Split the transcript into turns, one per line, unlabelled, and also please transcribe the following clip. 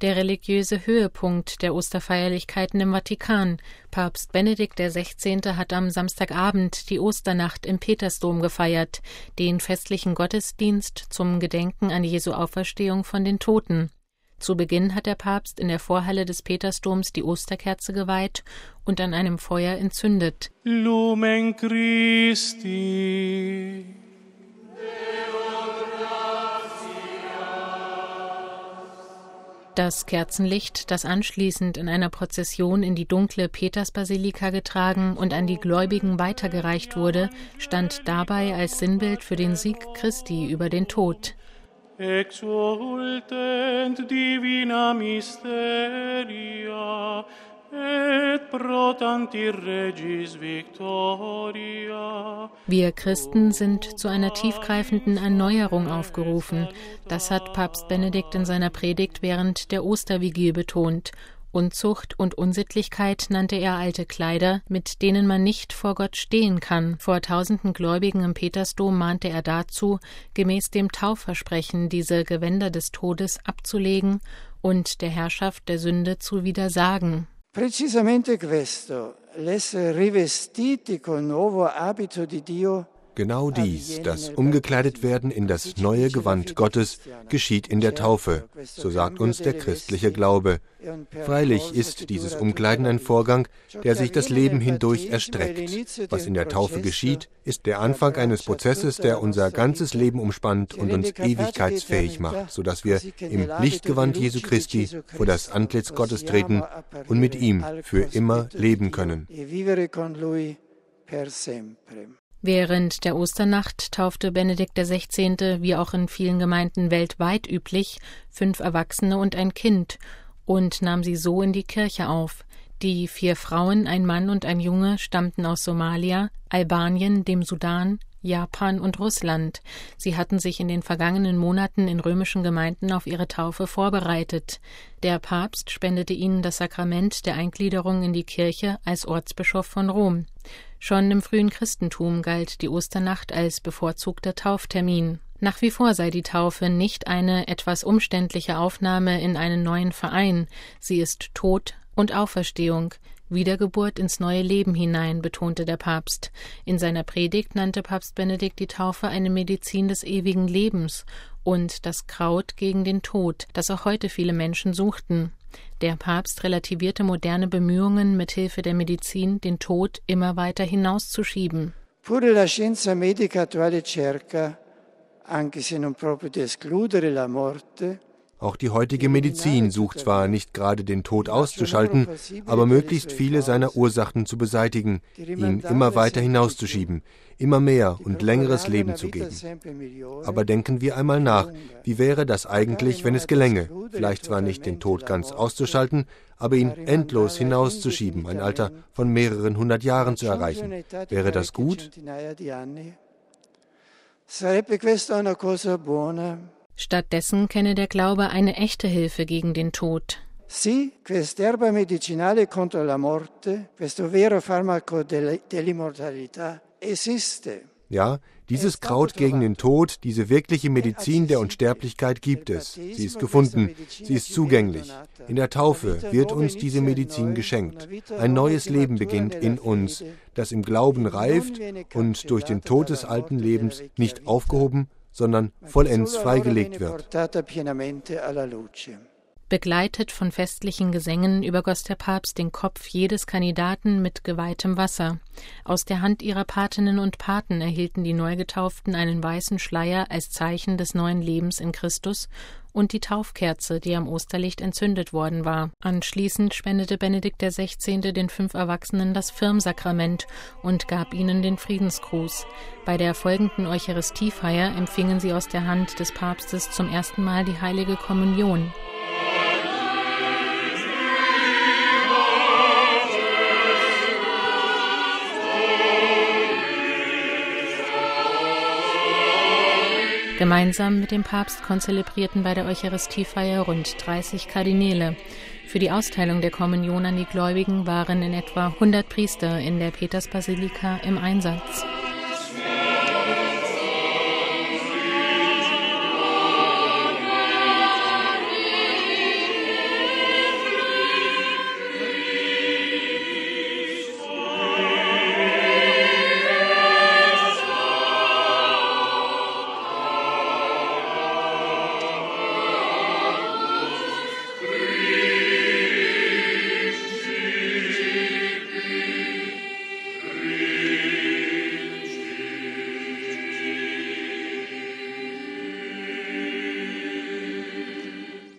Der religiöse Höhepunkt der Osterfeierlichkeiten im Vatikan. Papst Benedikt XVI. Hat am Samstagabend die Osternacht im Petersdom gefeiert, den festlichen Gottesdienst zum Gedenken an Jesu Auferstehung von den Toten. Zu Beginn hat der Papst in der Vorhalle des Petersdoms die Osterkerze geweiht und an einem Feuer entzündet.
Lumen Christi.
Das Kerzenlicht, das anschließend in einer Prozession in die dunkle Petersbasilika getragen und an die Gläubigen weitergereicht wurde, stand dabei als Sinnbild für den Sieg Christi über den Tod.
Exultent divina mysteria et pro tanti regis victoria.
Wir Christen sind zu einer tiefgreifenden Erneuerung aufgerufen. Das hat Papst Benedikt in seiner Predigt während der Ostervigilie betont. Unzucht und Unsittlichkeit nannte er alte Kleider, mit denen man nicht vor Gott stehen kann. Vor tausenden Gläubigen im Petersdom mahnte er dazu, gemäß dem Taufversprechen diese Gewänder des Todes abzulegen und der Herrschaft der Sünde zu widersagen.
Precisamente questo, l'essere rivestiti col nuovo abito di Dio.
Genau dies, das umgekleidet werden in das neue Gewand Gottes, geschieht in der Taufe, so sagt uns der christliche Glaube. Freilich ist dieses Umkleiden ein Vorgang, der sich das Leben hindurch erstreckt. Was in der Taufe geschieht, ist der Anfang eines Prozesses, der unser ganzes Leben umspannt und uns ewigkeitsfähig macht, sodass wir im Lichtgewand Jesu Christi vor das Antlitz Gottes treten und mit ihm für immer leben können.
Während der Osternacht taufte Benedikt XVI., wie auch in vielen Gemeinden weltweit üblich, 5 Erwachsene und ein Kind und nahm sie so in die Kirche auf. Die 4 Frauen, ein Mann und ein Junge stammten aus Somalia, Albanien, dem Sudan, Japan und Russland. Sie hatten sich in den vergangenen Monaten in römischen Gemeinden auf ihre Taufe vorbereitet. Der Papst spendete ihnen das Sakrament der Eingliederung in die Kirche als Ortsbischof von Rom. Schon im frühen Christentum galt die Osternacht als bevorzugter Tauftermin. Nach wie vor sei die Taufe nicht eine etwas umständliche Aufnahme in einen neuen Verein. Sie ist Tod und Auferstehung, Wiedergeburt ins neue Leben hinein, betonte der Papst. In seiner Predigt nannte Papst Benedikt die Taufe eine Medizin des ewigen Lebens und das Kraut gegen den Tod, das auch heute viele Menschen suchten. Der Papst relativierte moderne Bemühungen, mithilfe der Medizin den Tod immer weiter hinauszuschieben.
Pure la scienza medica attuale cerca, anche se non proprio di escludere la morte.
Auch die heutige Medizin sucht zwar nicht gerade den Tod auszuschalten, aber möglichst viele seiner Ursachen zu beseitigen, ihn immer weiter hinauszuschieben, immer mehr und längeres Leben zu geben. Aber denken wir einmal nach, wie wäre das eigentlich, wenn es gelänge, vielleicht zwar nicht den Tod ganz auszuschalten, aber ihn endlos hinauszuschieben, ein Alter von mehreren 100 Jahren zu erreichen. Wäre das gut?
Sarebbe questa una cosa buona?
Stattdessen kenne der Glaube eine echte Hilfe gegen den Tod.
Sì, quest'erba medicinale contro la morte, questo vero farmaco dell'immortalità, esiste.
Ja, dieses Kraut gegen den Tod, diese wirkliche Medizin der Unsterblichkeit gibt es. Sie ist gefunden, sie ist zugänglich. In der Taufe wird uns diese Medizin geschenkt. Ein neues Leben beginnt in uns, das im Glauben reift und durch den Tod des alten Lebens nicht aufgehoben, sondern vollends freigelegt wird.
Begleitet von festlichen Gesängen übergoss der Papst den Kopf jedes Kandidaten mit geweihtem Wasser. Aus der Hand ihrer Patinnen und Paten erhielten die Neugetauften einen weißen Schleier als Zeichen des neuen Lebens in Christus und die Taufkerze, die am Osterlicht entzündet worden war. Anschließend spendete Benedikt XVI. Den 5 Erwachsenen das Firmsakrament und gab ihnen den Friedensgruß. Bei der folgenden Eucharistiefeier empfingen sie aus der Hand des Papstes zum ersten Mal die Heilige Kommunion. Gemeinsam mit dem Papst konzelebrierten bei der Eucharistiefeier rund 30 Kardinäle. Für die Austeilung der Kommunion an die Gläubigen waren in etwa 100 Priester in der Petersbasilika im Einsatz.